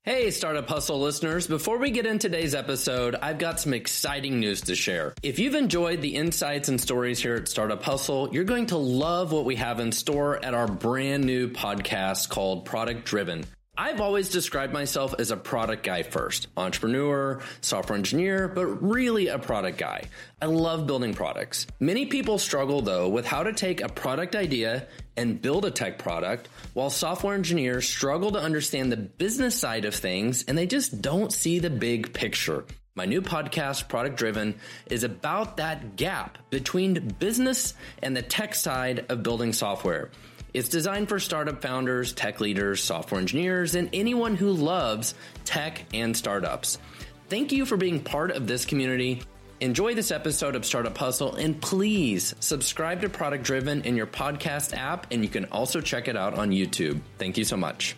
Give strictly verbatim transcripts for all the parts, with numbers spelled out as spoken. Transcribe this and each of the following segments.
Hey, Startup Hustle listeners. Before we get into today's episode, I've got some exciting news to share. If you've enjoyed the insights and stories here at Startup Hustle, you're going to love what we have in store at our brand new podcast called Product Driven. I've always described myself as a product guy first, entrepreneur, software engineer, but really a product guy. I love building products. Many people struggle though with how to take a product idea and build a tech product, while software engineers struggle to understand the business side of things and they just don't see the big picture. My new podcast, Product Driven, is about that gap between business and the tech side of building software. It's designed for startup founders, tech leaders, software engineers, and anyone who loves tech and startups. Thank you for being part of this community. Enjoy this episode of Startup Hustle, and please subscribe to Product Driven in your podcast app, and you can also check it out on YouTube. Thank you so much.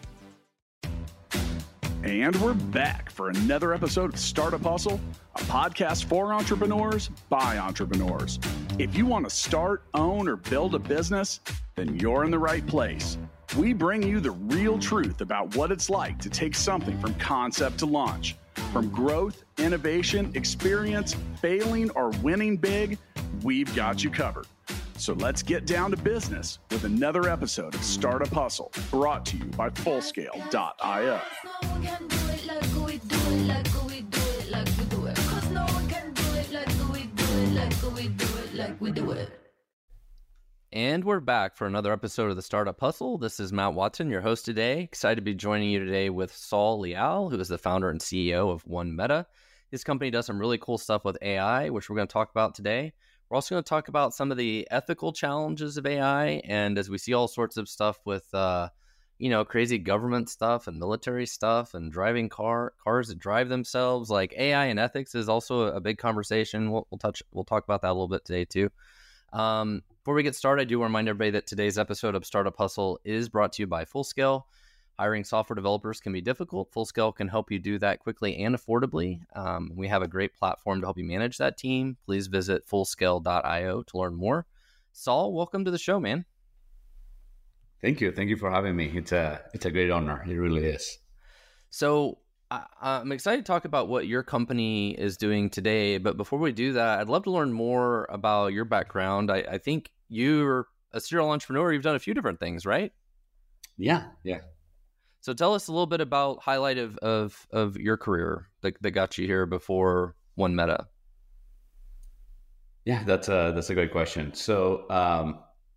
And we're back for another episode of Startup Hustle, a podcast for entrepreneurs by entrepreneurs. If you want to start, own, or build a business, then you're in the right place. We bring you the real truth about what it's like to take something from concept to launch. From growth, innovation, experience, failing, or winning big, we've got you covered. So let's get down to business with another episode of Startup Hustle, brought to you by Fullscale dot io. And we're back for another episode of the Startup Hustle. This is Matt Watson, your host today. Excited to be joining you today with Saul Leal, who is the founder and C E O of One Meta. His company does some really cool stuff with A I, which we're going to talk about today. We're also going to talk about some of the ethical challenges of A I, and as we see all sorts of stuff with, uh, you know, crazy government stuff and military stuff and driving car cars that drive themselves, like A I and ethics is also a big conversation. We'll, we'll touch, we'll talk about that a little bit today too. Um, before we get started, I do want to remind everybody that today's episode of Startup Hustle is brought to you by Fullscale. Hiring software developers can be difficult. Fullscale can help you do that quickly and affordably. Um, we have a great platform to help you manage that team. Please visit Fullscale dot io to learn more. Saul, welcome to the show, man. Thank you. Thank you for having me. It's a it's a great honor. It really is. So I, I'm excited to talk about what your company is doing today. But before we do that, I'd love to learn more about your background. I, I think you're a serial entrepreneur. You've done a few different things, right? Yeah, yeah. So tell us a little bit about highlight of of, of your career that, that got you here before One Meta. Yeah, that's a that's a great question. So um,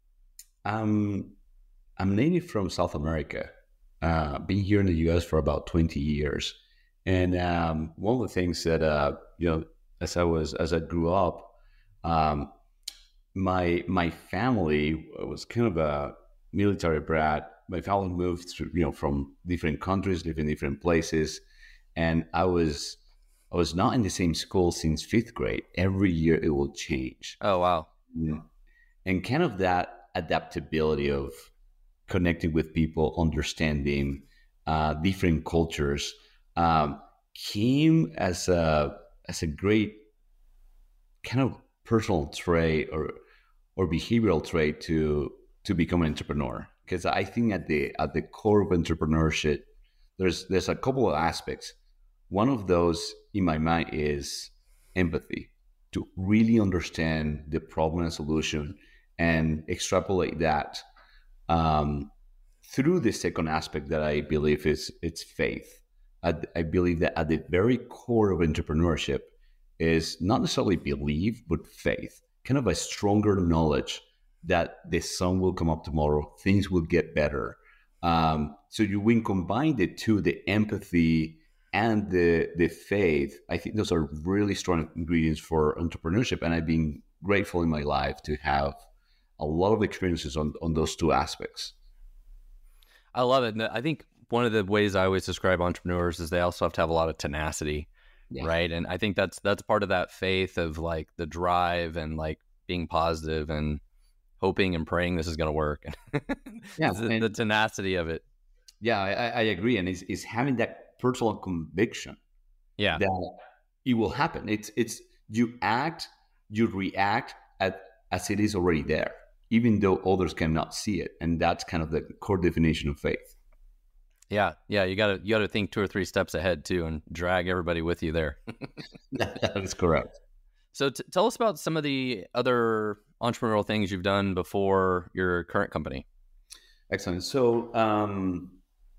I'm I'm native from South America. Uh, been here in the U S for about twenty years, and um, one of the things that uh, you know, as I was as I grew up, um, my my family was kind of a military brat. My family moved through, you know, from different countries, lived in different places, and I was I was not in the same school since fifth grade. Every year it will change. Oh wow! Yeah. And kind of that adaptability of connecting with people, understanding uh, different cultures, um, came as a as a great kind of personal trait or or behavioral trait to to become an entrepreneur. Because I think at the at the core of entrepreneurship, there's there's a couple of aspects. One of those in my mind is empathy, to really understand the problem and solution and extrapolate that um, through the second aspect that I believe is it's faith. I, I believe that at the very core of entrepreneurship is not necessarily belief, but faith, kind of a stronger knowledge that the sun will come up tomorrow, things will get better. Um, so you when combine the two, the empathy and the the faith, I think those are really strong ingredients for entrepreneurship. And I've been grateful in my life to have a lot of experiences on, on those two aspects. I love it. And I think one of the ways I always describe entrepreneurs is they also have to have a lot of tenacity, yeah. right? And I think that's that's part of that faith of like the drive and like being positive and hoping and praying this is going to work. yeah, the, the tenacity of it. Yeah, I, I agree. And it's, it's having that personal conviction yeah. that it will happen. It's it's you act, you react at, as it is already there, even though others cannot see it. And that's kind of the core definition of faith. Yeah, yeah, you gotta you gotta think two or three steps ahead too, and drag everybody with you there. That is correct. So t- tell us about some of the other entrepreneurial things you've done before your current company. Excellent. So um,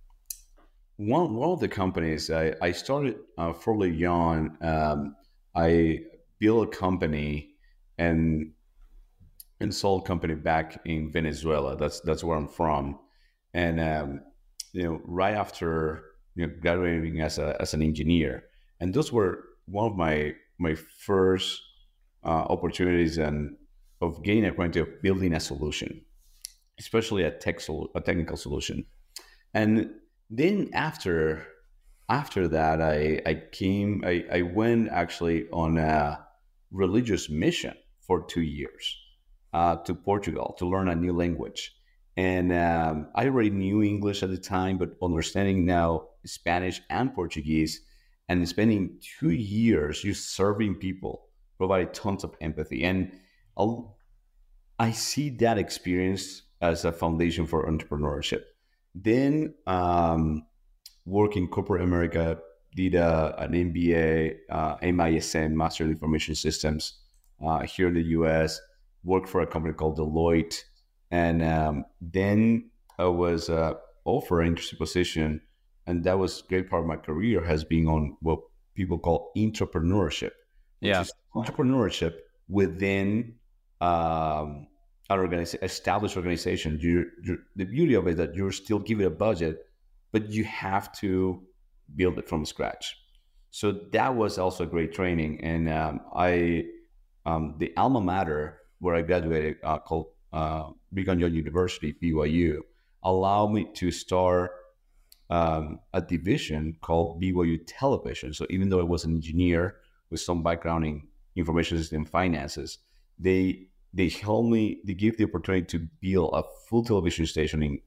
one one of the companies I, I started uh, fairly young. Um, I built a company and and sold company back in Venezuela. That's that's where I'm from. And um, you know, right after you know graduating as a as an engineer, and those were one of my my first uh, opportunities and of gaining acquainted of building a solution, especially a tech sol- a technical solution. And then after after that, I I came I, I went actually on a religious mission for two years uh, to Portugal to learn a new language. And um, I already knew English at the time, but understanding now Spanish and Portuguese, and spending two years just serving people provided tons of empathy. And I'll, I see that experience as a foundation for entrepreneurship. Then um, work in corporate America, did a, an M B A, uh, M I S N, Master in Information Systems, uh, here in the U S. Worked for a company called Deloitte, and um, then I was uh, offered an interesting position, and that was a great part of my career has been on what people call entrepreneurship, which Yeah. is entrepreneurship within um, an organization, established organization. You, you, the beauty of it is that you're still given a budget, but you have to build it from scratch. So that was also great training. And um, I, um, the alma mater where I graduated, uh, called uh, Brigham Young University, B Y U, allowed me to start um, a division called B Y U Television. So even though I was an engineer with some background in information system finances, they they helped me. They gave the opportunity to build a full television station in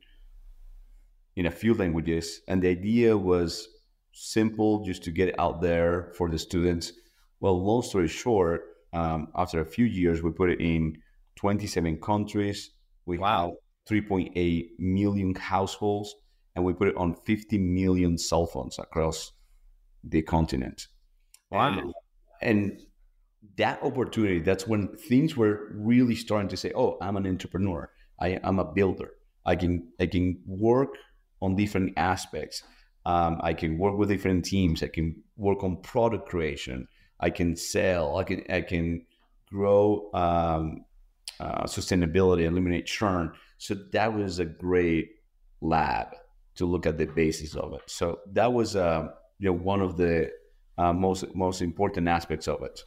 in a few languages, and the idea was simple, just to get it out there for the students. Well, long story short, um, after a few years, we put it in twenty-seven countries. We Wow. have three point eight million households, and we put it on fifty million cell phones across the continent. Wow. And, and that opportunity, that's when things were really starting to say, oh, I'm an entrepreneur. I, I'm a builder. I can I can work on different aspects. Um, I can work with different teams. I can work on product creation. I can sell. I can I can grow um, uh, sustainability, eliminate churn. So that was a great lab to look at the basis of it. So that was uh, you know one of the uh, most most important aspects of it.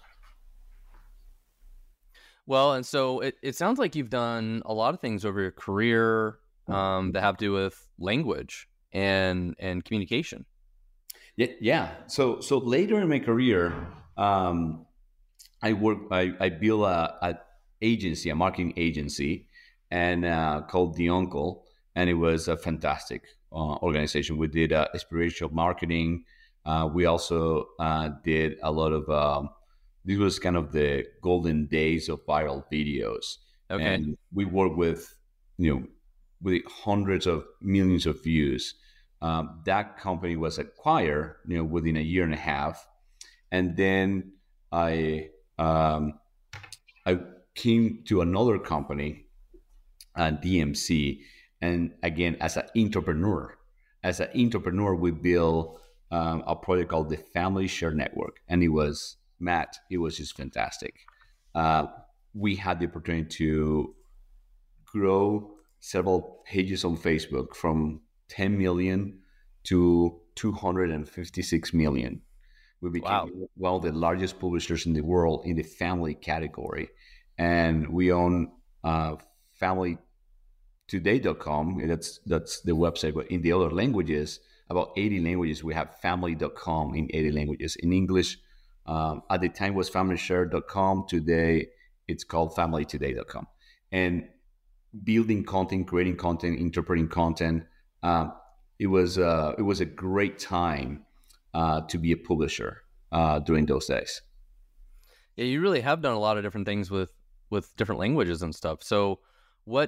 Well, and so it, it sounds like you've done a lot of things over your career um, that have to do with language and and communication. Yeah, yeah. So so later in my career, um, I work. I, I built a, a agency, a marketing agency, and uh, called The Uncle, and it was a fantastic uh, organization. We did uh, experiential marketing. Uh, we also uh, did a lot of. Um, this was kind of the golden days of viral videos, Okay. and we worked with you know with hundreds of millions of views. Um, that company was acquired, you know, within a year and a half, and then I um, I came to another company, uh, D M C, and again as an entrepreneur, as an entrepreneur, we built um, a project called the Family Share Network, and it was Matt, it was just fantastic. Uh, we had the opportunity to grow several pages on Facebook from ten million to two hundred fifty-six million. We became Wow. one of the largest publishers in the world in the family category. And we own uh, family today dot com. That's, that's the website. But in the other languages, about eighty languages, we have family dot com in eighty languages. In English, um, at the time was family share dot com. Today, it's called family today dot com. And building content, creating content, interpreting content. Um, it was uh, it was a great time uh, to be a publisher uh, during those days. Yeah, you really have done a lot of different things with with different languages and stuff. So, what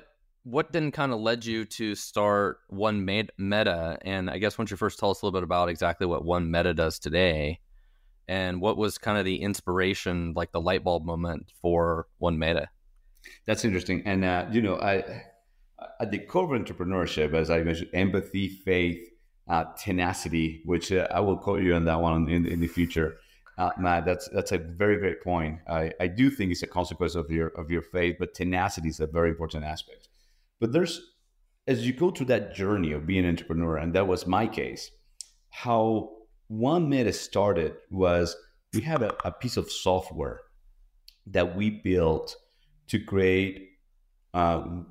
what then kind of led you to start One Meta? And I guess once you first tell us a little bit about exactly what One Meta does today, and what was kind of the inspiration, like the light bulb moment for One Meta? That's interesting. And, uh, you know, I, at the core of entrepreneurship, as I mentioned, empathy, faith, uh, tenacity, which uh, I will quote you on that one in, in the future. Uh, Matt, that's that's a very great point. I, I do think it's a consequence of your of your faith, but tenacity is a very important aspect. But there's, as you go through that journey of being an entrepreneur, and that was my case, how One Meta started was we had a, a piece of software that we built to create um,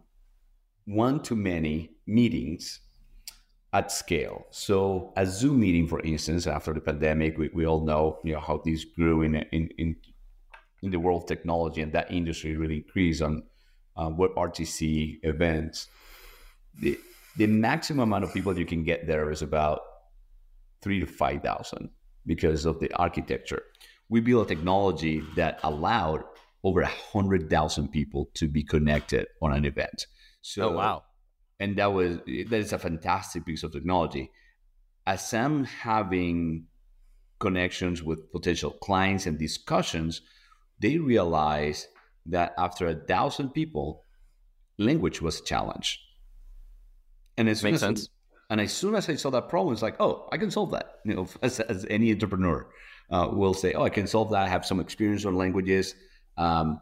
one-to-many meetings at scale. So a Zoom meeting, for instance, after the pandemic, we, we all know, you know, how this grew in, in, in, in the world of technology, and that industry really increased on uh, WebRTC events. The, the maximum amount of people you can get there is about three to five thousand because of the architecture. We built a technology that allowed over a hundred thousand people to be connected on an event. So, oh, wow. And that was, that is a fantastic piece of technology. As I'm having connections with potential clients and discussions, they realized that after a thousand people, language was a challenge. And as Makes soon as, sense. And as soon as I saw that problem, it's like, oh, I can solve that. You know, as, as any entrepreneur uh, will say, oh, I can solve that. I have some experience on languages. Um,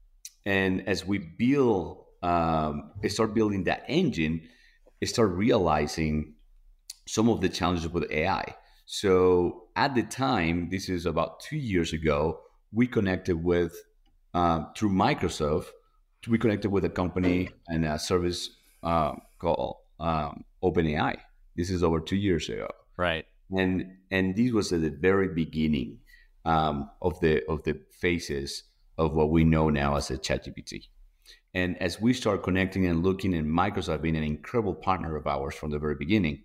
and as we build, um, start building that engine, start realizing some of the challenges with A I. So at the time, this is about two years ago, we connected with, uh, through Microsoft, we connected with a company and a service uh, called um, OpenAI. This is over two years ago. Right. And and this was at the very beginning um, of the of the phases of what we know now as a ChatGPT. And as we start connecting and looking, and Microsoft being an incredible partner of ours from the very beginning,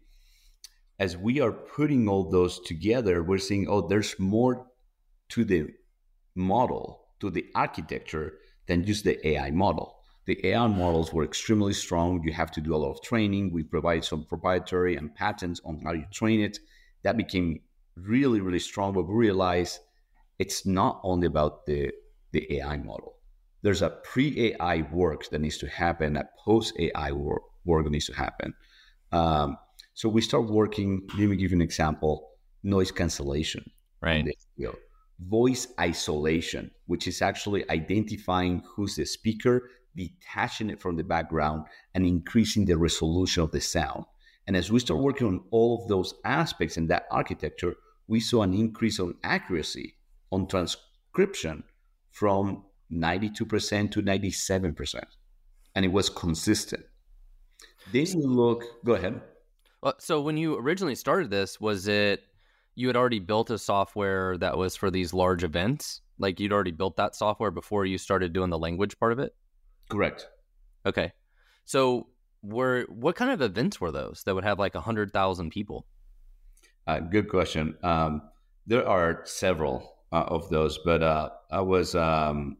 as we are putting all those together, we're seeing, oh, there's more to the model, to the architecture, than just the A I model. The A I models were extremely strong. You have to do a lot of training. We provide some proprietary and patents on how you train it. That became really, really strong, but we realized it's not only about the, the A I model. There's a pre-A I work that needs to happen, a post-A I work, work that needs to happen. Um, so we start working, let me give you an example, noise cancellation. Right. Voice isolation, which is actually identifying who's the speaker, detaching it from the background, and increasing the resolution of the sound. And as we start working on all of those aspects in that architecture, we saw an increase on accuracy on transcription from ninety-two percent to ninety-seven percent. And it was consistent. Then you look, go ahead. Well, so when you originally started this, was it, you had already built a software that was for these large events? Like you'd already built that software before you started doing the language part of it? Correct. Okay. So were, what kind of events were those that would have like one hundred thousand people? Uh, good question. Um, there are several uh, of those, but uh, I was um,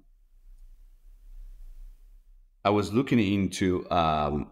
I was looking into um,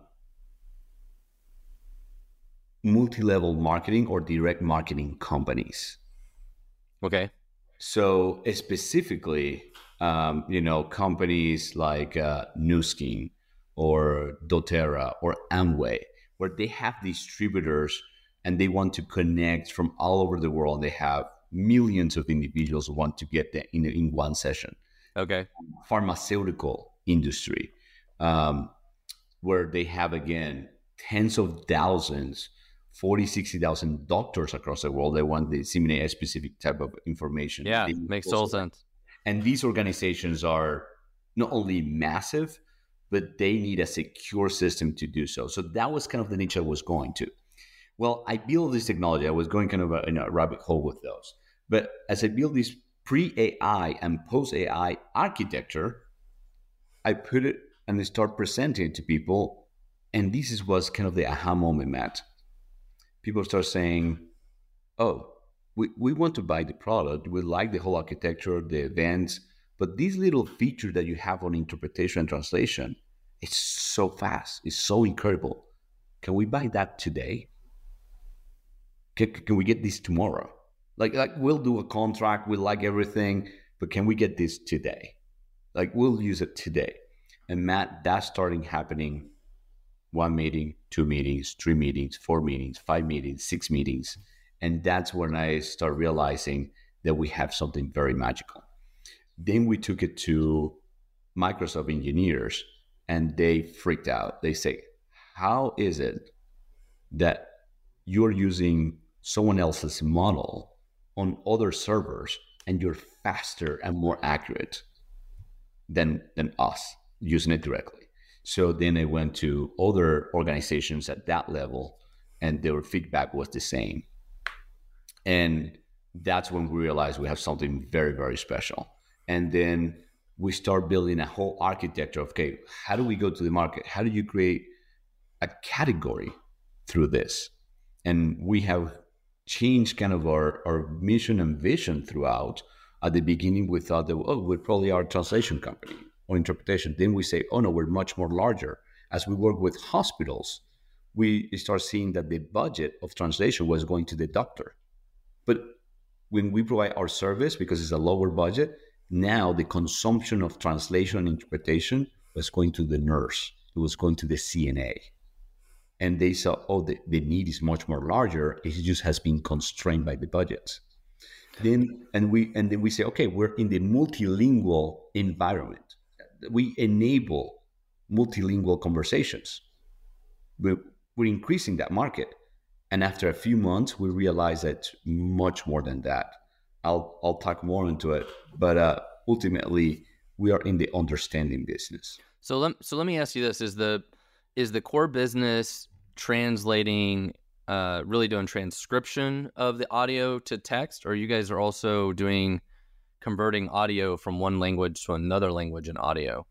multi-level marketing or direct marketing companies. Okay. So specifically, um, you know, companies like uh, Nu Skin or doTERRA or Amway, where they have distributors and they want to connect from all over the world. They have millions of individuals who want to get there in, in one session. Okay. Pharmaceutical industry, um, where they have, again, tens of thousands, forty, sixty thousand doctors across the world. They want to disseminate a specific type of information. Yeah, they makes total sense. And these organizations are not only massive, but they need a secure system to do so. So that was kind of the niche I was going to. Well, I built this technology. I was going kind of a, in a rabbit hole with those. But as I built this pre-A I and post-A I architecture, I put it and I start presenting it to people. And this is was kind of the aha moment, Matt. People start saying, oh, we, we want to buy the product. We like the whole architecture, the events, but these little features that you have on interpretation and translation, It's so fast. It's so incredible. Can we buy that today? Can, can we get this tomorrow? Like, like we'll do a contract. We like everything, but can we get this today? Like we'll use it today. And Matt, that's starting happening. One meeting, two meetings, three meetings, four meetings, five meetings, six meetings. And that's when I start realizing that we have something very magical. Then we took it to Microsoft engineers and they freaked out. They say, how is it that you're using someone else's model on other servers and you're faster and more accurate than, than us using it directly? So then I went to other organizations at that level and their feedback was the same. And that's when we realized we have something very, very special. And then we start building a whole architecture of, okay, how do we go to the market? How do you create a category through this? And we have changed kind of our, our mission and vision throughout. At the beginning, we thought that, oh, we probably are a translation company or interpretation. Then we say, oh no, we're much more larger. As we work with hospitals, we start seeing that the budget of translation was going to the doctor. But when we provide our service, because it's a lower budget, now the consumption of translation and interpretation was going to the nurse. It was going to the C N A. And they saw, oh, the, the need is much more larger. It just has been constrained by the budgets. Then, and we, and then we say, okay, we're in the multilingual environment. We enable multilingual conversations. We're, we're increasing that market. And after a few months, we realized that much more than that. I'll I'll talk more into it, but uh, ultimately, we are in the understanding business. So let so let me ask you this: is the is the core business translating, uh, really doing transcription of the audio to text, or you guys are also doing converting audio from one language to another language in audio?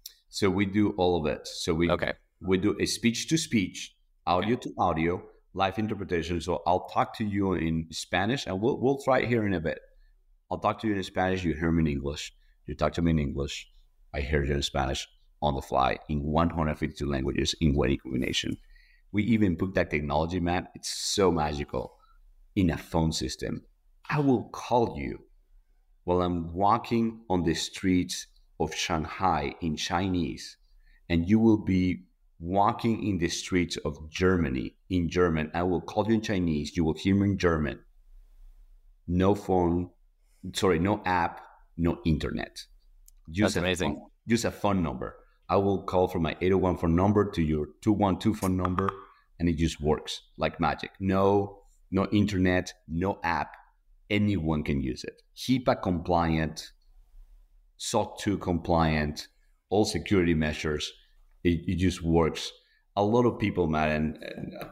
So we do all of it. So we okay. we do a speech to speech, audio okay. to audio, live interpretation. So I'll talk to you in Spanish, and we'll we'll try it here in a bit. I'll talk to you in Spanish. You hear me in English. You talk to me in English. I hear you in Spanish on the fly in one hundred fifty-two languages in one combination. We even put that technology, Matt. It's so magical in a phone system. I will call you while I'm walking on the streets of Shanghai in Chinese, and you will be walking in the streets of Germany in German. I will call you in Chinese. You will hear me in German. No phone, sorry, no app, no internet. Use That's amazing. Phone, use a phone number. I will call from my eight oh one phone number to your two one two phone number, and it just works like magic. No, no internet, no app. Anyone can use it. HIPAA compliant, S O C two compliant, all security measures. It, it just works. A lot of people, Matt, and, and uh,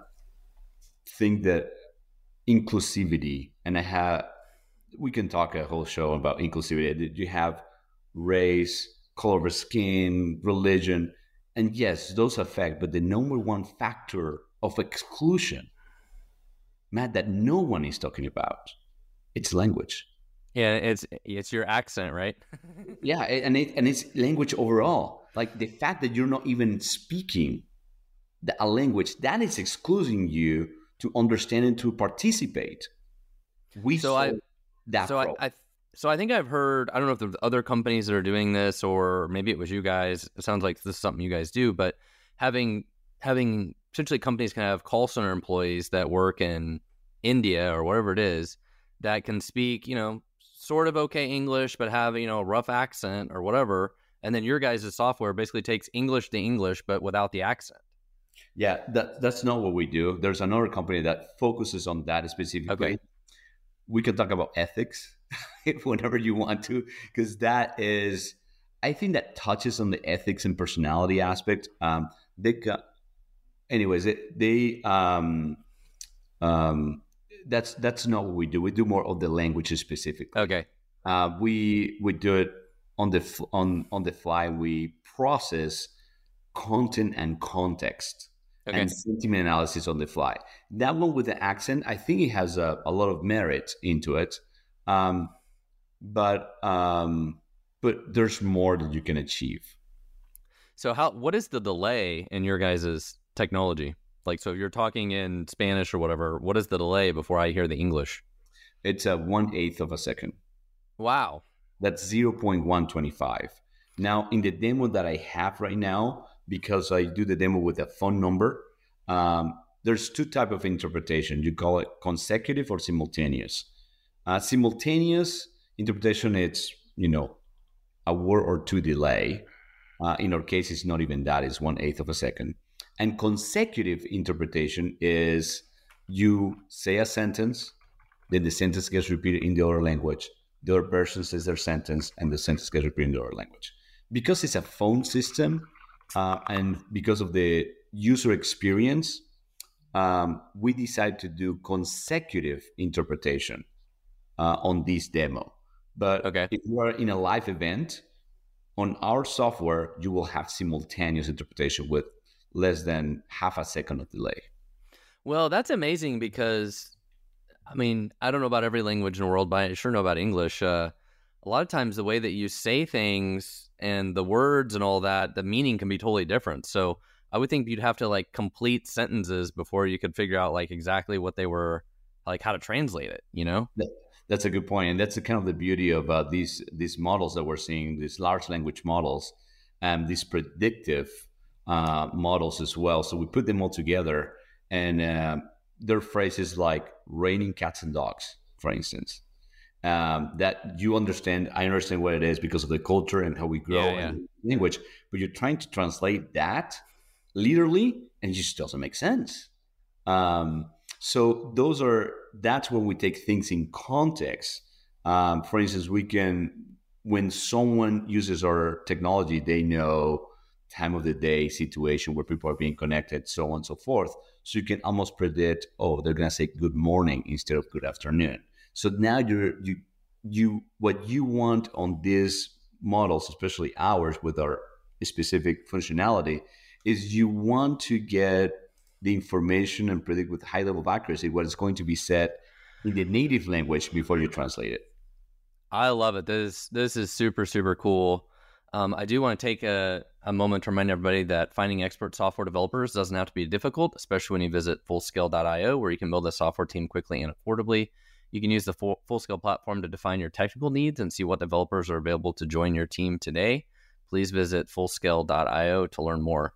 think that inclusivity, and I have, we can talk a whole show about inclusivity. You have race, color of skin, religion, and yes, those affect, but the number one factor of exclusion, Matt, that no one is talking about, it's language. Yeah, it's it's your accent, right? yeah, and it, and it's language overall. Like the fact that you're not even speaking the, a language, that is excluding you to understand and to participate. We so I that so I, I so I think I've heard, I don't know if there's other companies that are doing this, or maybe it was you guys. It sounds like this is something you guys do, but having having essentially companies can have call center employees that work in India or whatever it is that can speak, you know, sort of okay English, but have, you know, a rough accent or whatever. And then your guys' software basically takes English to English, but without the accent. Yeah, that, that's not what we do. There's another company that focuses on that specifically. Okay. We can talk about ethics whenever you want to, because that is, I think that touches on the ethics and personality aspect. Um, they got, anyways, it, they, um, um, that's that's not what we do. We do more of the languages specifically. Okay. Uh, we we do it on the on on the fly. We process content and context okay. and sentiment analysis on the fly. That one with the accent, I think it has a, a lot of merit into it, um, but um, but there's more that you can achieve. So how what is the delay in your guys' technology? Like, so if you're talking in Spanish or whatever, what is the delay before I hear the English? It's a one-eighth of a second. Wow. That's zero point one two five. Now, in the demo that I have right now, because I do the demo with a phone number, um, there's two types of interpretation. You call it consecutive or simultaneous. Uh, simultaneous interpretation, it's, you know, a word or two delay. Uh, in our case, it's not even that. It's one-eighth of a second. And consecutive interpretation is you say a sentence, then the sentence gets repeated in the other language. The other person says their sentence, and the sentence gets repeated in the other language. Because it's a phone system, uh, and because of the user experience, um, we decided to do consecutive interpretation uh, on this demo. But okay. if you are in a live event, on our software, you will have simultaneous interpretation with less than half a second of delay. Well, that's amazing because, I mean, I don't know about every language in the world, but I sure know about English. Uh, a lot of times the way that you say things and the words and all that, the meaning can be totally different. So I would think you'd have to like complete sentences before you could figure out like exactly what they were, like how to translate it, you know? That's a good point. And that's the kind of the beauty of uh, these these models that we're seeing, these large language models, and these predictive uh, models as well. So we put them all together, and uh, there are phrases like raining cats and dogs, for instance, um, that you understand. I understand what it is because of the culture and how we grow yeah, yeah. in language, but you're trying to translate that literally, and it just doesn't make sense. Um, so those are, that's when we take things in context. Um, for instance, we can, when someone uses our technology, they know time of the day, situation where people are being connected, so on and so forth. So you can almost predict, oh, they're going to say good morning instead of good afternoon. So now you're, you, you, what you want on these models, especially ours with our specific functionality, is you want to get the information and predict with high level of accuracy what is going to be said in the native language before you translate it. I love it. This this is super, super cool. Um, I do want to take a, a moment to remind everybody that finding expert software developers doesn't have to be difficult, especially when you visit fullscale dot io, where you can build a software team quickly and affordably. You can use the full, Fullscale platform to define your technical needs and see what developers are available to join your team today. Please visit fullscale dot io to learn more.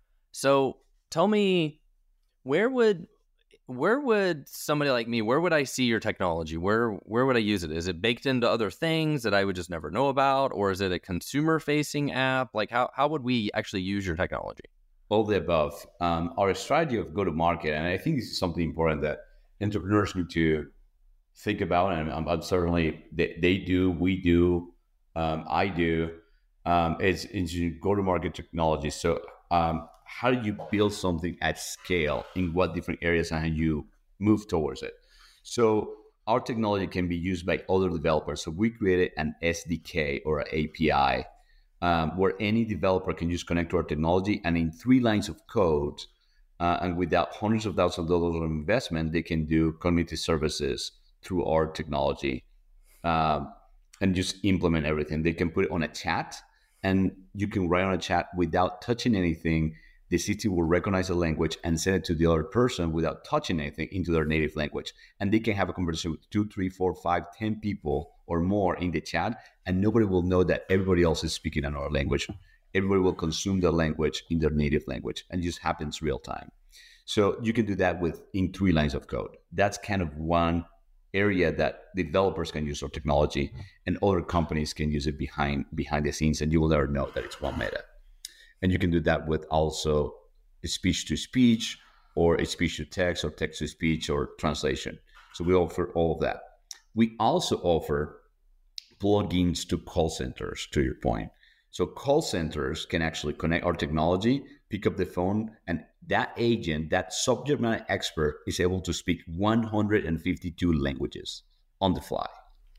So tell me, Where would where would somebody like me, where would I see your technology? Where where would I use it? Is it baked into other things that I would just never know about? Or is it a consumer-facing app? Like how, how would we actually use your technology? All the above. Um, our strategy of go-to-market, and I think this is something important that entrepreneurs need to think about, and I'm, I'm certainly, they, they do, we do, um, I do, um, is, is go-to-market technology. So um, how do you build something at scale, in what different areas, and how you move towards it? So our technology can be used by other developers. So we created an S D K or an A P I um, where any developer can just connect to our technology, and in three lines of code uh, and without hundreds of thousands of dollars of investment, they can do community services through our technology um, and just implement everything. They can put it on a chat, and you can write on a chat without touching anything. The system will recognize the language and send it to the other person without touching anything into their native language. And they can have a conversation with two, three, four, five, ten people or more in the chat, and nobody will know that everybody else is speaking another language. Everybody will consume the language in their native language, and it just happens real time. So you can do that with in three lines of code. That's kind of one area that developers can use our technology, and other companies can use it behind behind the scenes, and you will never know that it's One Meta. And you can do that with also speech to speech, or a speech to text, or text to speech, or translation. So we offer all of that. We also offer plugins to call centers, to your point. So call centers can actually connect our technology, pick up the phone, and that agent, that subject matter expert, is able to speak one hundred fifty-two languages on the fly.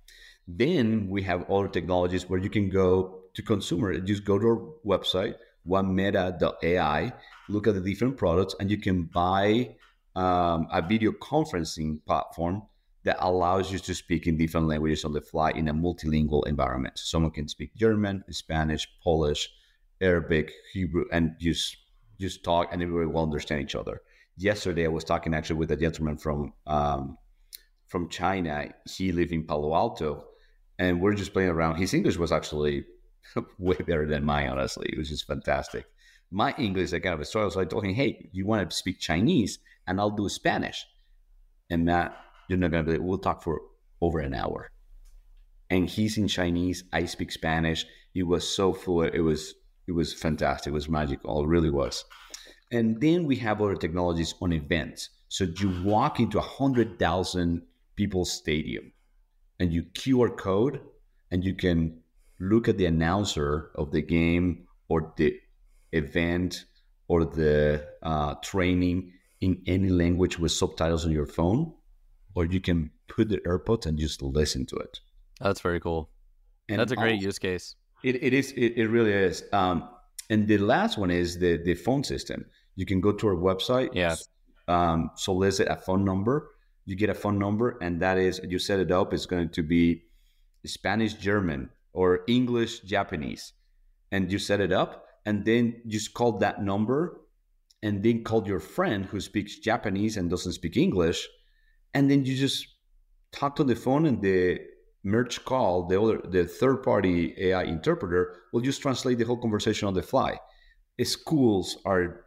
Then we have other technologies where you can go to consumer, just go to our website, one meta dot A I, look at the different products, and you can buy um, a video conferencing platform that allows you to speak in different languages on the fly in a multilingual environment. Someone can speak German, Spanish, Polish, Arabic, Hebrew, and just just talk, and everybody will understand each other. Yesterday, I was talking actually with a gentleman from um, from China. He lived in Palo Alto, and we're just playing around. His English was actually way better than mine, honestly. It was just fantastic. My English, I kind of a struggle, so I told him, "Hey, you want to speak Chinese, and I'll do Spanish." And Matt, you're not gonna believe, we'll talk for over an hour. And he's in Chinese, I speak Spanish. It was so fluid. It was it was fantastic. It was magical. It really was. And then we have other technologies on events. So you walk into a hundred thousand people stadium, and you Q R code, and you can look at the announcer of the game or the event or the uh, training in any language with subtitles on your phone, or you can put the AirPods and just listen to it. That's very cool. And that's a great also, use case. It, it is. It, it really is. Um, and the last one is the, the phone system. You can go to our website, yeah. um, solicit a phone number. You get a phone number, and that is, you set it up. It's going to be Spanish, German, or English, Japanese. And you set it up, and then just call that number, and then call your friend who speaks Japanese and doesn't speak English. And then you just talk to the phone, and the merge call, the other, the third-party A I interpreter will just translate the whole conversation on the fly. Schools are...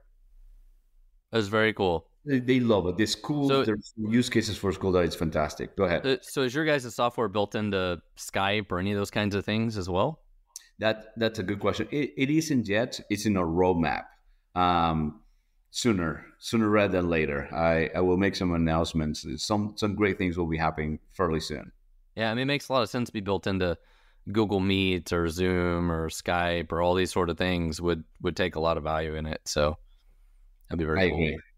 That's very cool. They, they love it. The school, so, there's use cases for school that it's fantastic. Go ahead. So is your guys' software built into Skype or any of those kinds of things as well? That That's a good question. It, it isn't yet. It's in a roadmap. Um, sooner, sooner rather than later. I, I will make some announcements. Some some great things will be happening fairly soon. Yeah, I mean, it makes a lot of sense to be built into Google Meet or Zoom or Skype or all these sort of things would, would take a lot of value in it. So that'd be very I cool.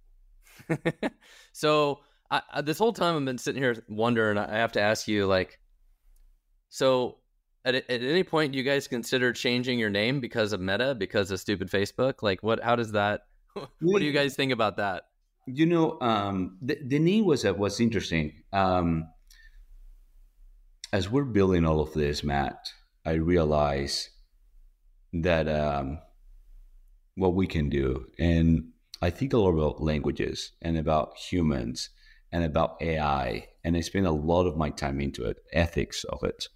Agree. So I, I, this whole time I've been sitting here wondering, I have to ask you, like, so at, at any point do you guys consider changing your name because of Meta, because of stupid Facebook? Like, what, how does that, what do you guys think about that? You know, um, the, the name was, uh, was interesting. Um, as we're building all of this, Matt, I realize that um, what we can do, and I think a lot about languages and about humans and about A I, and I spend a lot of my time into it, ethics of it.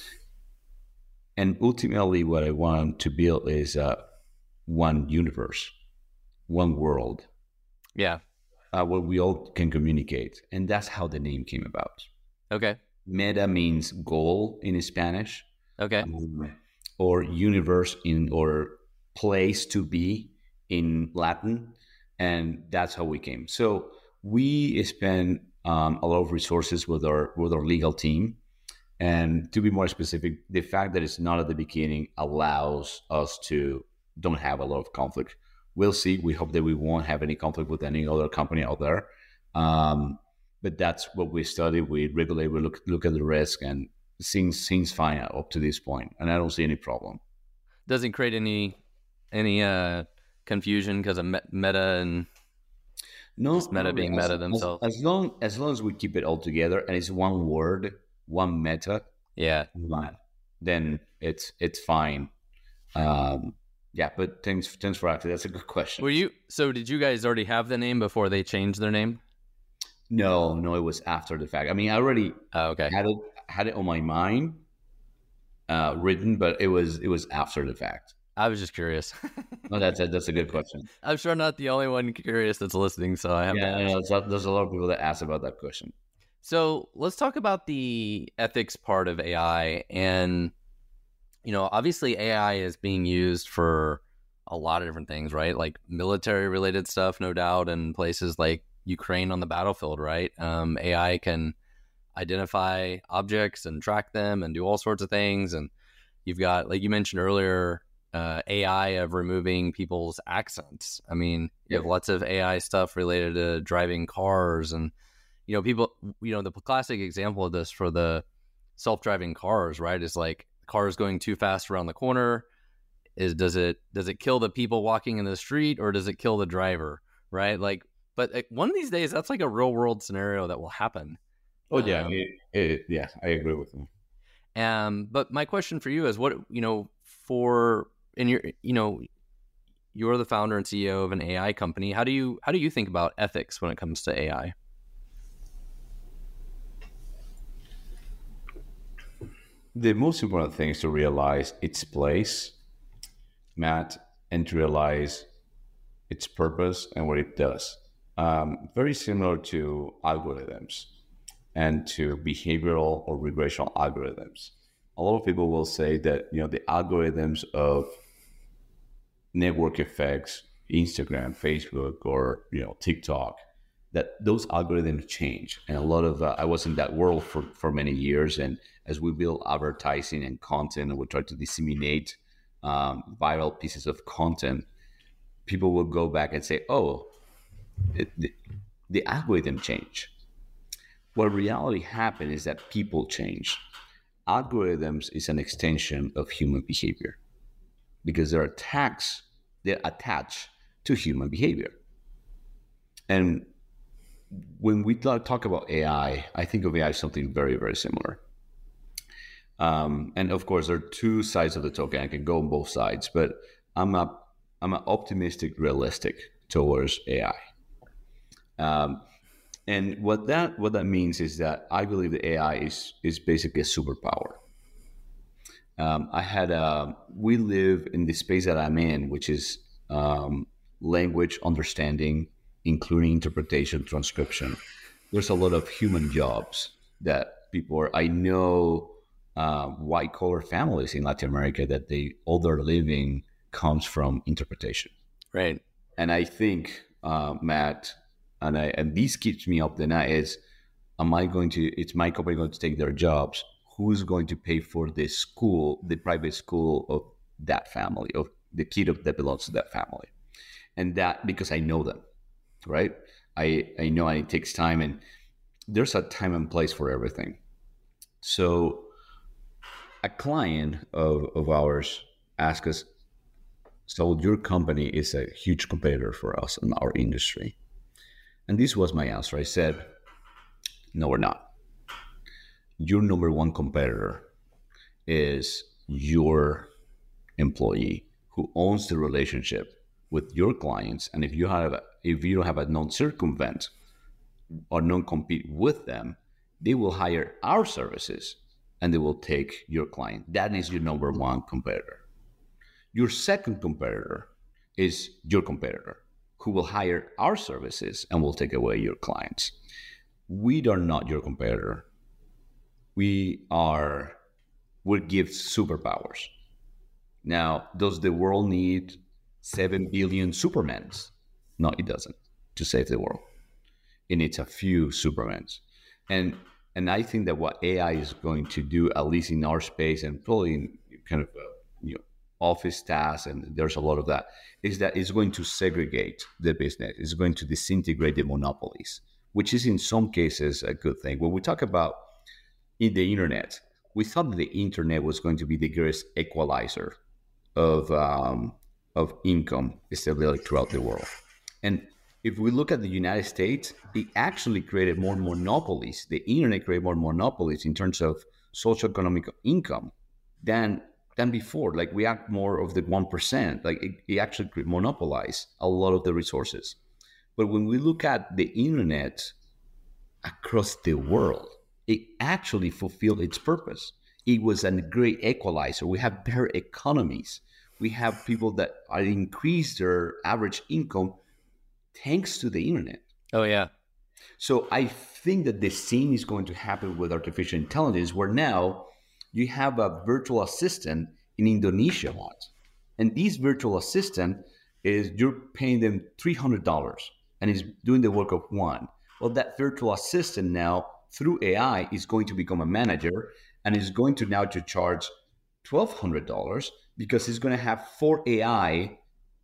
And ultimately, what I want to build is uh, one universe, one world. Yeah. Uh, where we all can communicate. And that's how the name came about. Okay. Meta means goal in Spanish. Okay. Um, or universe in, or place to be in Latin. And that's how we came. So we spend um, a lot of resources with our with our legal team. And to be more specific, the fact that it's not at the beginning allows us to don't have a lot of conflict. We'll see. We hope that we won't have any conflict with any other company out there. Um, but that's what we study. We regulate, we look look at the risk, and things seems fine up to this point. And I don't see any problem. Doesn't create any any uh, confusion because of Meta and no just Meta being as, Meta themselves. As, as long as long as we keep it all together and it's one word, one Meta, yeah, then it's it's fine. Um, yeah, but thanks thanks for asking. That's a good question. Were you so? Did you guys already have the name before they changed their name? No, no, it was after the fact. I mean, I already oh, okay. had it had it on my mind, uh, written, but it was it was after the fact. I was just curious. No, that's a, that's a good question. I'm sure I'm not the only one curious that's listening, so I have. Yeah, to no, no, there's a lot of people that ask about that question. So let's talk about the ethics part of A I. And, you know, obviously A I is being used for a lot of different things, right? Like military related stuff, no doubt, and places like Ukraine on the battlefield, right? Um, A I can identify objects and track them and do all sorts of things. And you've got, like you mentioned earlier, uh, A I of removing people's accents. I mean, you have lots of A I stuff related to driving cars and, you know, people, you know, the classic example of this for the self-driving cars, right, is like cars going too fast around the corner. Is does it does it kill the people walking in the street, or does it kill the driver, right? Like, but like, one of these days, that's like a real world scenario that will happen. Oh yeah, um, it, it, yeah, I agree with you. Um, but my question for you is, what you know, for and you're, you know, you're the founder and C E O of an A I company. How do you, how do you think about ethics when it comes to A I? The most important thing is to realize its place, Matt, and to realize its purpose and what it does. Um, very similar to algorithms and to behavioral or regressional algorithms. A lot of people will say that, you know, the algorithms of network effects, Instagram, Facebook, or, you know, TikTok, that those algorithms change. And a lot of, uh, I was in that world for, for many years. And as we build advertising and content and we try to disseminate um, viral pieces of content, people will go back and say, oh, it, the, the algorithm changed. What reality happened is that people change. Algorithms is an extension of human behavior because they're attacks, they're attached to human behavior. And when we talk about A I, I think of A I as something very, very similar. Um, and of course, there are two sides of the token. I can go on both sides, but I'm a, I'm an optimistic, realistic towards A I. Um, and what that what that means is that I believe the A I is is basically a superpower. Um, I had a, we live in the space that I'm in, which is um, language understanding, including interpretation, transcription. There's a lot of human jobs that people are, I know uh, white collar families in Latin America that they, all their living comes from interpretation. Right. And I think, uh, Matt, and I, and this keeps me up the night is, am I going to, it's my company going to take their jobs? Who's going to pay for the school, the private school of that family, of the kid of, that belongs to that family? And that, because I know them, right? I, I know it takes time, and there's a time and place for everything. So a client of, of ours asked us, so your company is a huge competitor for us in our industry. And this was my answer. I said, no, we're not. Your number one competitor is your employee who owns the relationship with your clients. And if you have, a, if you don't have a non-circumvent or non-compete with them, they will hire our services and they will take your client. That is your number one competitor. Your second competitor is your competitor who will hire our services and will take away your clients. We are not your competitor. We are, we give superpowers. Now, does the world need seven billion Supermans? No, it doesn't, to save the world. It needs a few Supermans. And and I think that what A I is going to do, at least in our space and probably in kind of, uh, you know, office tasks, and there's a lot of that, is that it's going to segregate the business. It's going to disintegrate the monopolies, which is in some cases a good thing. When we talk about in the internet, we thought that the internet was going to be the greatest equalizer of um, of income stability throughout the world. And if we look at the United States, it actually created more monopolies. The internet created more monopolies in terms of social economic income than than before. Like, we have more of the one percent. Like, it, it actually monopolized a lot of the resources. But when we look at the internet across the world, it actually fulfilled its purpose. It was a great equalizer. We have better economies. We have people that are increase their average income thanks to the internet. Oh, yeah. So I think that the same is going to happen with artificial intelligence, where now you have a virtual assistant in Indonesia. And this virtual assistant is, you're paying them three hundred dollars and is doing the work of one. Well, that virtual assistant now, through A I, is going to become a manager and is going to now to charge twelve hundred dollars because he's going to have four A I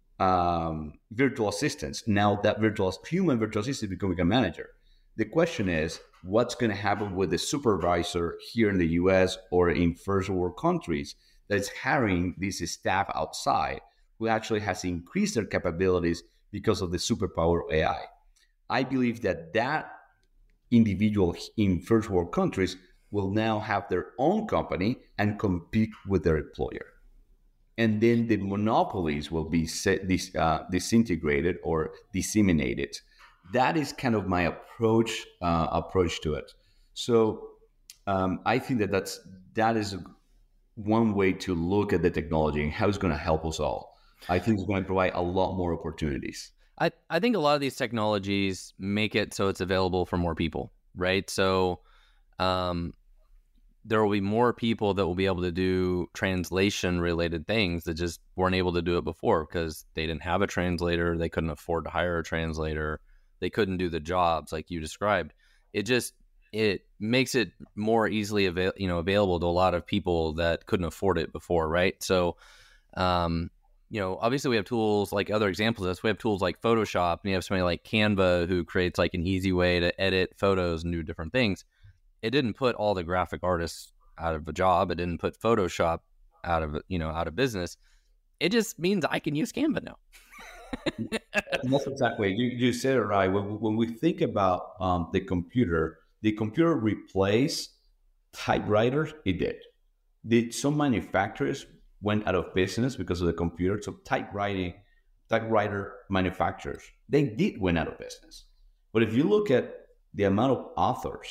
um, virtual assistants. Now that virtual human virtual assistant is becoming a manager. The question is, what's going to happen with the supervisor here in the U S or in first world countries that's hiring this staff outside who actually has increased their capabilities because of the superpower of A I? I believe that that individual in first world countries will now have their own company and compete with their employer. and then the monopolies will be set, dis, uh, disintegrated or disseminated. That is kind of my approach uh, approach to it. So um, I think that that's that is one way to look at the technology and how it's going to help us all. I think it's going to provide a lot more opportunities. I, I think a lot of these technologies make it so it's available for more people, right? So um, there will be more people that will be able to do translation related things that just weren't able to do it before because they didn't have a translator. They couldn't afford to hire a translator. They couldn't do the jobs like you described. It just, it makes it more easily avail- you know, available to a lot of people that couldn't afford it before, right? So, um, you know, obviously we have tools like other examples of this. We have tools like Photoshop, and you have somebody like Canva who creates like an easy way to edit photos and do different things. It didn't put all the graphic artists out of a job. It didn't put Photoshop out of, you know, out of business. It just means I can use Canva now. That's exactly. You, you said it right. When, when we think about um, the computer, the computer replaced typewriters. It did. Did some manufacturers went out of business because of the computer? So typewriting, typewriter manufacturers, they did went out of business. But if you look at the amount of authors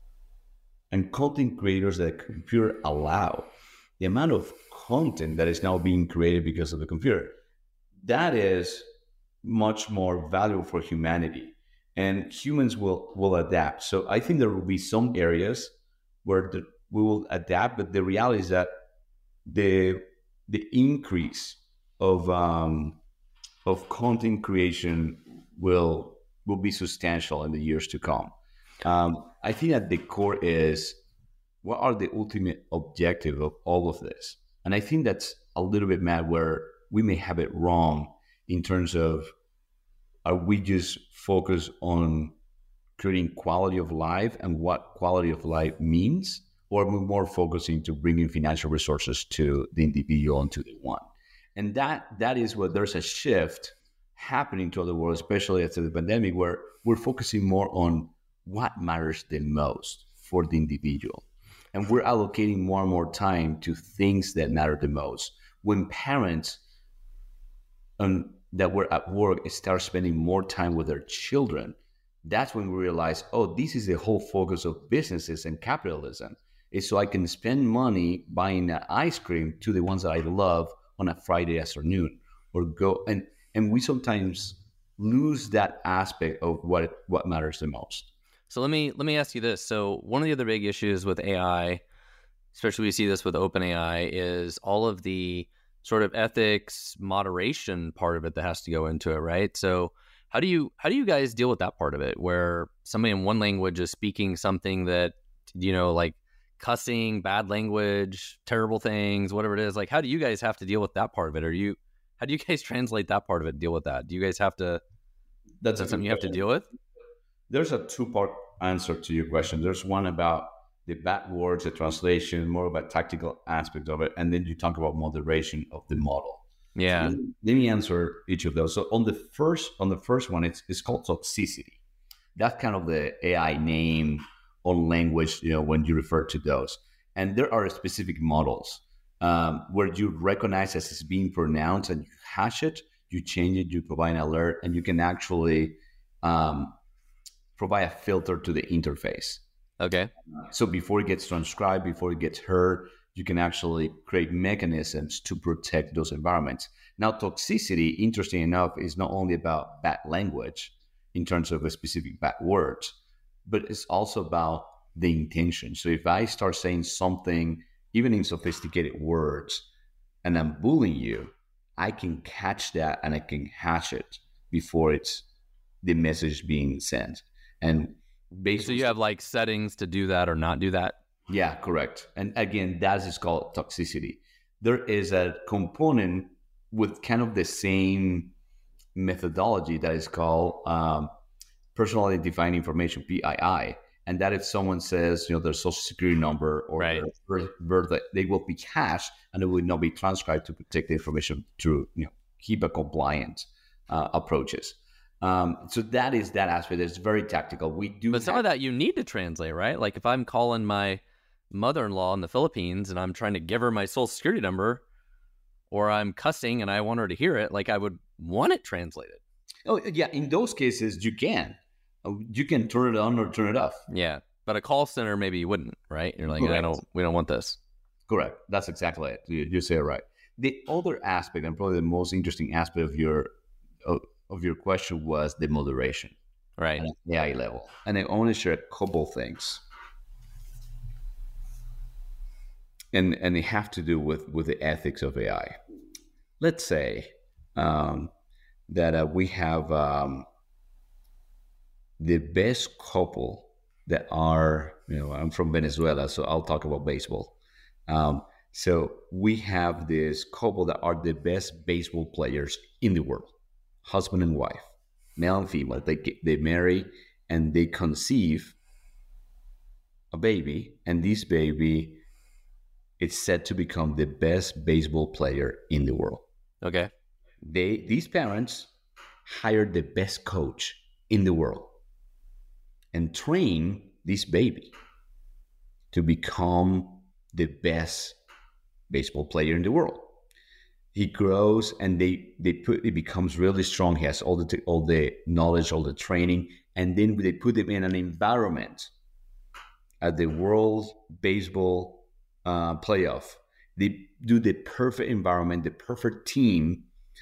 and content creators that the computer allow, the amount of content that is now being created because of the computer, that is much more valuable for humanity, and humans will will adapt. So I think there will be some areas where the, we will adapt, but the reality is that the the increase of um, of content creation will will be substantial in the years to come. Um, I think at the core is, what are the ultimate objective of all of this? And I think that's a little bit mad where we may have it wrong in terms of, are we just focused on creating quality of life and what quality of life means? Or are we more focusing to bringing financial resources to the individual and to the one? And that that is where there's a shift happening to the world, especially after the pandemic, where we're focusing more on what matters the most for the individual. And we're allocating more and more time to things that matter the most. When parents um, that were at work start spending more time with their children, that's when we realize, oh, this is the whole focus of businesses and capitalism. Is so I can spend money buying ice cream to the ones that I love on a Friday afternoon, or go and and we sometimes lose that aspect of what what matters the most. So let me let me ask you this. So one of the other big issues with A I, especially we see this with OpenAI, is all of the sort of ethics moderation part of it that has to go into it, right? So how do you how do you guys deal with that part of it, where somebody in one language is speaking something that, you know, like cussing, bad language, terrible things, whatever it is? Like, how do you guys have to deal with that part of it? Are you, how do you guys translate that part of it and deal with that? Do you guys have to, that's that something you have to deal with? There's a two-part answer to your question. There's one about the bad words, the translation, more about tactical aspect of it. And then you talk about moderation of the model. Yeah. So let me answer each of those. So on the first, on the first one, it's, it's called toxicity. That's kind of the A I name on language, you know, when you refer to those. And there are specific models um, where you recognize as it's being pronounced and you hash it, you change it, you provide an alert, and you can actually um, provide a filter to the interface. Okay. So before it gets transcribed, before it gets heard, you can actually create mechanisms to protect those environments. Now, toxicity, interesting enough, is not only about bad language in terms of a specific bad words, but it's also about the intention. So if I start saying something, even in sophisticated words, and I'm bullying you, I can catch that and I can hash it before it's the message being sent. And basically, so you have like settings to do that or not do that? Yeah, correct. And again, that is called toxicity. There is a component with kind of the same methodology that is called um, personal identifying information, P I I. And that if someone says, you know, their social security number or right. their birthday, they will be hashed and it will not be transcribed to protect the information through, you know, HIPAA compliant uh, approaches. Um, so that is that aspect. It's very tactical. We do, but some have- of that you need to translate, right? Like if I'm calling my mother-in-law in the Philippines and I'm trying to give her my social security number, or I'm cussing and I want her to hear it, like I would want it translated. Oh, yeah. In those cases, you can. You can turn it on or turn it off. Yeah. But a call center, maybe you wouldn't, right? You're like, Correct. I don't, we don't want this. Correct. That's exactly it. You, you say it right. The other aspect, and probably the most interesting aspect of your of, of your question, was the moderation, right? At an A I level. And I want to share a couple things, and and they have to do with with the ethics of A I. Let's say um, that uh, we have um, the best couple that are, you know, I'm from Venezuela, so I'll talk about baseball. Um, So we have this couple that are the best baseball players in the world, husband and wife, male and female. They get, they marry and they conceive a baby, and this baby is said to become the best baseball player in the world. Okay. They these parents hired the best coach in the world and train this baby to become the best baseball player in the world. He grows, and they they put it becomes really strong. He has all the all the knowledge, all the training, and then they put him in an environment at the World Baseball uh, Playoff. They do the perfect environment, the perfect team,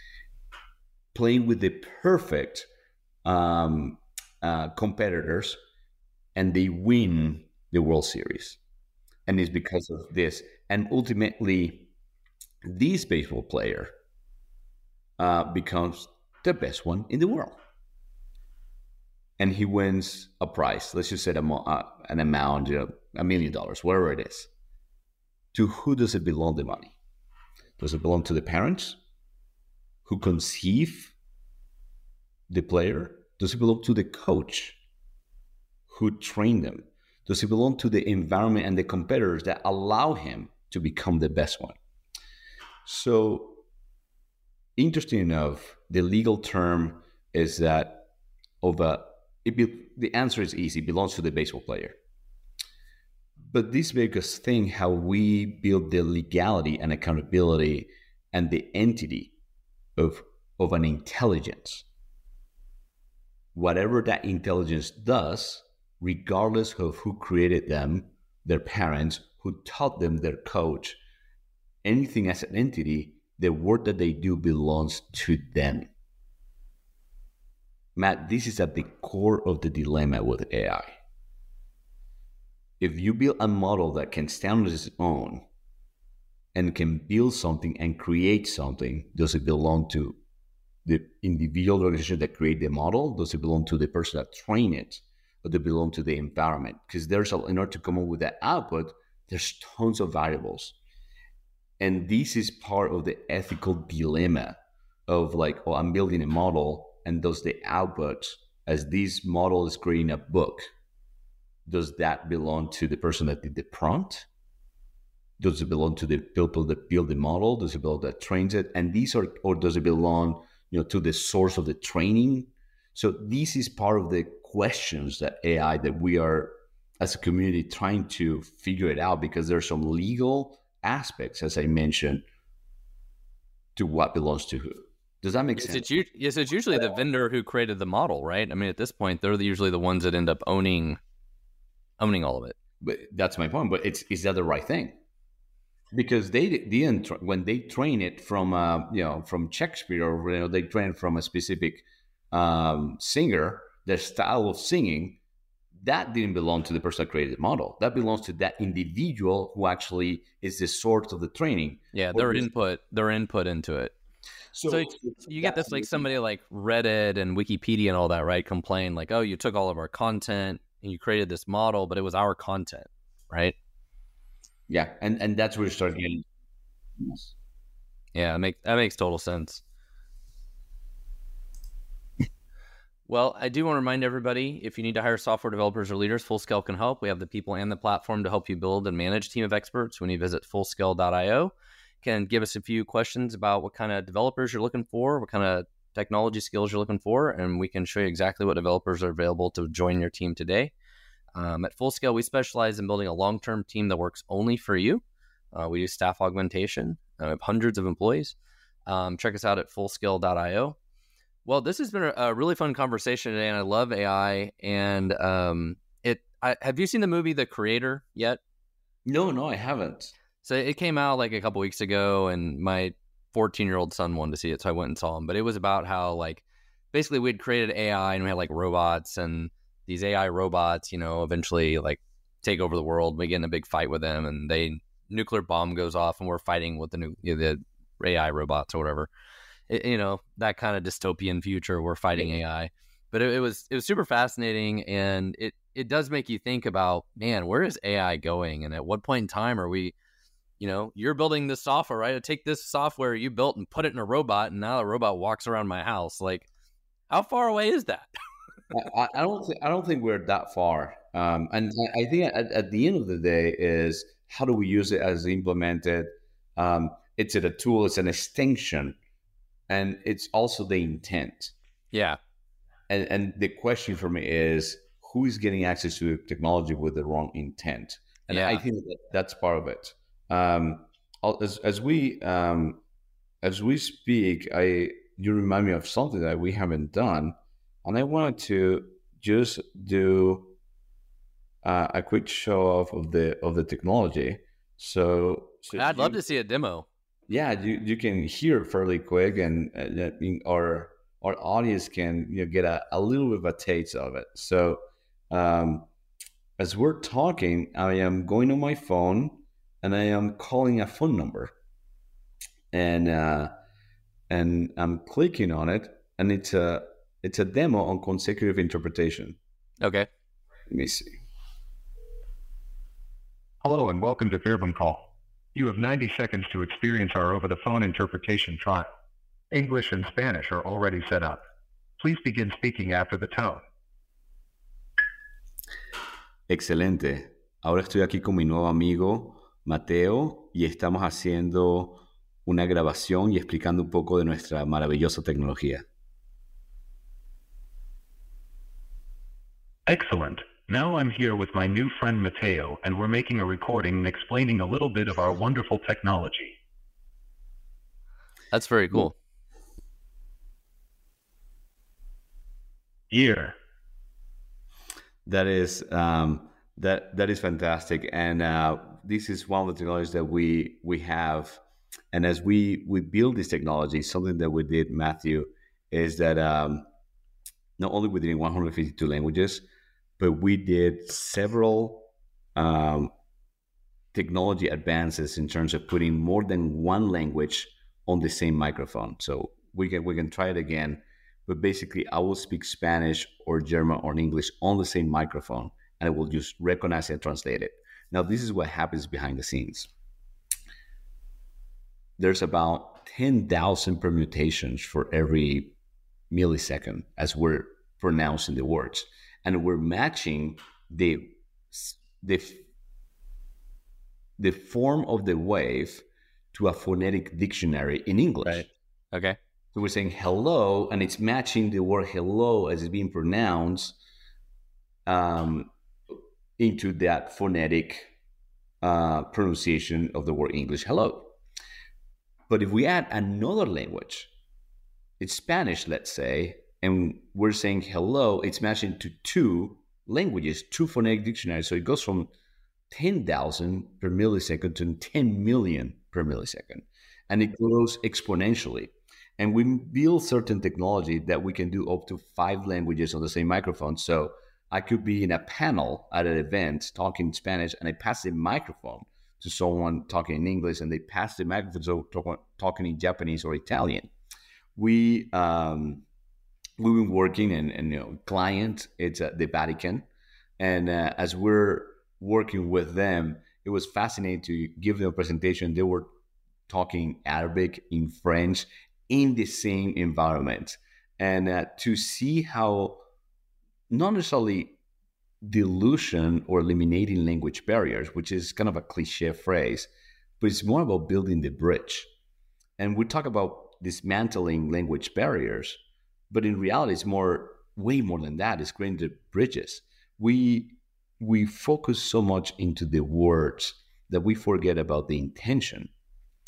playing with the perfect um, uh, competitors, and they win the World Series. And it's because of this. And ultimately, this baseball player uh, becomes the best one in the world. And he wins a prize. Let's just say a, uh, an amount, you know, a million dollars, whatever it is. To who does it belong, the money? Does it belong to the parents who conceive the player? Does it belong to the coach who trained them? Does it belong to the environment and the competitors that allow him to become the best one? So, interesting enough, the legal term is that of a, it be, the answer is easy, it belongs to the baseball player. But this makes us think how we build the legality and accountability and the entity of, of an intelligence. Whatever that intelligence does, regardless of who created them, their parents, who taught them, their coach, anything as an entity, the work that they do belongs to them. Matt, this is at the core of the dilemma with A I. If you build a model that can stand on its own and can build something and create something, does it belong to the individual organization that create the model? Does it belong to the person that trained it? Or does it belong to the environment? Because there's a, in order to come up with that output, there's tons of variables. And this is part of the ethical dilemma of like, oh, I'm building a model, and does the output, as this model is creating a book, does that belong to the person that did the prompt? Does it belong to the people that build the model? Does it belong to that trains it? And these are, or does it belong, you know, to the source of the training? So this is part of the questions that A I, that we are as a community trying to figure it out, because there's some legal aspects, as I mentioned, to what belongs to who. Does that make yes, sense? It's, yes, it's usually the vendor who created the model, right? I mean, at this point, they're usually the ones that end up owning owning all of it. But that's my point. But it's is that the right thing? Because they didn't, when they train it from uh, you know from Shakespeare, or you know they train from a specific um, singer, their style of singing, that didn't belong to the person that created the model. That belongs to that individual who actually is the source of the training. Yeah, their input, their input into it. So, so you get this, like somebody like Reddit and Wikipedia and all that, right? Complain like, oh, you took all of our content and you created this model, but it was our content, right? Yeah, and, and that's where you start getting. Yeah, it make, that makes total sense. Well, I do want to remind everybody, if you need to hire software developers or leaders, Fullscale can help. We have the people and the platform to help you build and manage a team of experts. When you visit fullscale dot io, can give us a few questions about what kind of developers you're looking for, what kind of technology skills you're looking for, and we can show you exactly what developers are available to join your team today. Um, at Fullscale, we specialize in building a long-term team that works only for you. Uh, we do staff augmentation, I have hundreds of employees. Um, check us out at fullscale dot io. Well, this has been a, a really fun conversation today, and I love A I. And um, it. I, have you seen the movie The Creator yet? No, no, I haven't. So it came out like a couple weeks ago, and my fourteen-year-old son wanted to see it, so I went and saw him. But it was about how, like, basically we'd created A I, and we had, like, robots, and these A I robots, you know, eventually, like, take over the world. We get in a big fight with them, and they nuclear bomb goes off, and we're fighting with the new you know, the A I robots or whatever. It, you know, that kind of dystopian future. We're fighting A I, but it, it was it was super fascinating, and it it does make you think about, man, where is A I going, and at what point in time are we? You know, you're building this software, right? I take this software you built and put it in a robot, and now the robot walks around my house. Like, how far away is that? I, I don't think I don't think we're that far. Um, and I think at, at the end of the day is how do we use it as implemented? Um, it's a tool, it's an extension, and it's also the intent. Yeah. And and the question for me is who is getting access to technology with the wrong intent? And yeah. I think that that's part of it. Um, as as we um, as we speak, I you remind me of something that we haven't done, and I wanted to just do uh, a quick show off of the of the technology. So, so I'd you, love to see a demo. Yeah, you, you can hear it fairly quick, and uh, our our audience can you know, get a, a little bit of a taste of it. So, um, as we're talking, I am going on my phone. And I am calling a phone number, and uh, and I'm clicking on it, and it's a it's a demo on consecutive interpretation. Okay, let me see. Hello and welcome to Fairbairn Call. You have ninety seconds to experience our over-the-phone interpretation trial. English and Spanish are already set up. Please begin speaking after the tone. Excelente. Ahora estoy aquí con mi nuevo amigo Mateo, y estamos haciendo una grabación y explicando un poco de nuestra maravillosa tecnología. Excellent. Now I'm here with my new friend Mateo, and we're making a recording and explaining a little bit of our wonderful technology. That's very cool. Yeah. That is um, that that is fantastic, and uh, this is one of the technologies that we we have. And as we we build this technology, something that we did, Matthew, is that um, not only we did it in one hundred fifty-two languages, but we did several um, technology advances in terms of putting more than one language on the same microphone. So we can we can try it again, but basically I will speak Spanish or German or English on the same microphone, and I will just recognize and translate it. Now, this is what happens behind the scenes. There's about ten thousand permutations for every millisecond as we're pronouncing the words. And we're matching the, the, the form of the wave to a phonetic dictionary in English. Right. Okay. So we're saying hello, and it's matching the word hello as it's being pronounced um, into that phonetic uh, pronunciation of the word English, hello. But if we add another language, it's Spanish, let's say, and we're saying hello, it's matching to two languages, two phonetic dictionaries. So it goes from ten thousand per millisecond to ten million per millisecond. And it grows exponentially. And we build certain technology that we can do up to five languages on the same microphone. So I could be in a panel at an event talking Spanish, and I pass the microphone to someone talking in English, and they pass the microphone to someone talking in Japanese or Italian. We um, we've been working, and, and you know, client it's uh, the Vatican, and uh, as we're working with them, it was fascinating to give them a presentation. They were talking Arabic, in French, in the same environment, and uh, to see how not necessarily dilution or eliminating language barriers, which is kind of a cliche phrase, but it's more about building the bridge. And we talk about dismantling language barriers, but in reality, it's more, way more than that. It's creating the bridges. We we focus so much into the words that we forget about the intention.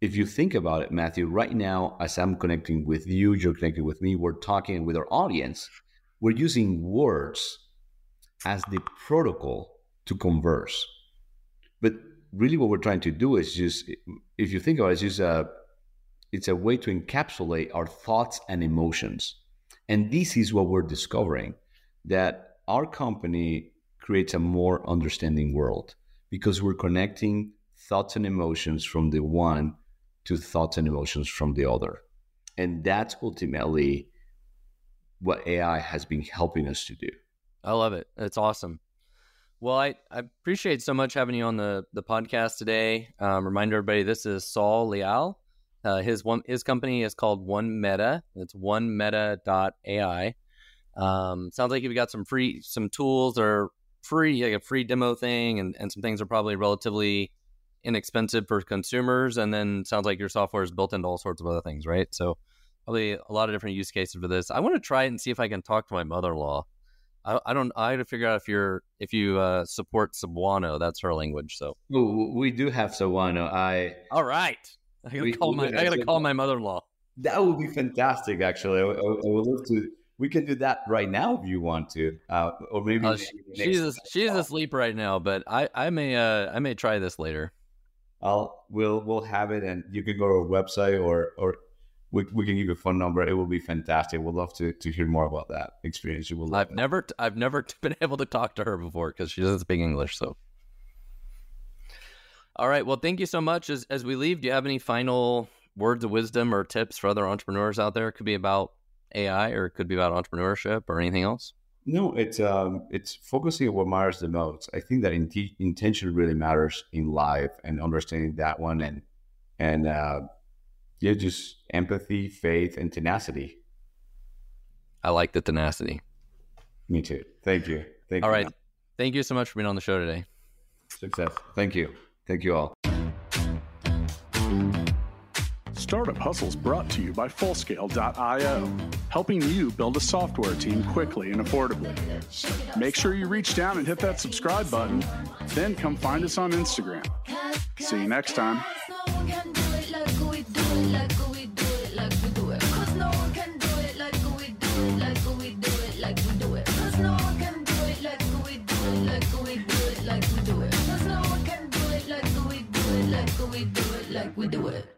if you think about it, Matthew, right now, as I'm connecting with you, you're connecting with me, we're talking with our audience, we're using words as the protocol to converse. But really what we're trying to do is just, if you think about it, it's just a, it's a way to encapsulate our thoughts and emotions. And this is what we're discovering, that our company creates a more understanding world because we're connecting thoughts and emotions from the one to thoughts and emotions from the other. And that's ultimately what A I has been helping us to do. I love it. It's awesome. Well, I, I appreciate so much having you on the, the podcast today. Um, remind everybody, this is Saul Leal. Uh, his one his company is called One Meta. It's one meta dot A I. Um, sounds like you've got some free some tools or free like a free demo thing, and, and some things are probably relatively inexpensive for consumers. And then sounds like your software is built into all sorts of other things, right? So probably a lot of different use cases for this. I want to try it and see if I can talk to my mother-in-law. I, I don't. I had to figure out if you're if you uh, support Cebuano. That's her language. So Ooh, we do have Cebuano. I all right. I gotta we, call my. I gotta call my mother-in-law. That would be fantastic. Actually, I, I, I would love to. We can do that right now if you want to, uh, or maybe, Uh, maybe she, she's next she's call. asleep right now, but I, I may uh I may try this later. I'll we'll we'll have it, and you can go to our website, or or we, we can give you a phone number. It will be fantastic. We'd love to to hear more about that experience. You will. Love I've it. never I've never been able to talk to her before because she doesn't speak English. So, all right. Well, thank you so much. As as we leave, do you have any final words of wisdom or tips for other entrepreneurs out there? It could be about A I, or it could be about entrepreneurship, or anything else. No, it's um, it's focusing on what matters the most. I think that in- intention really matters in life, and understanding that one, and and uh, yeah, just empathy, faith, and tenacity. I like the tenacity. Me too. Thank you. Thank All you. right. Thank you so much for being on the show today. Success. Thank you. Thank you all. Startup Hustles brought to you by Fullscale dot io, helping you build a software team quickly and affordably. Make sure you reach down and hit that subscribe button, then come find us on Instagram. See you next time. We do it.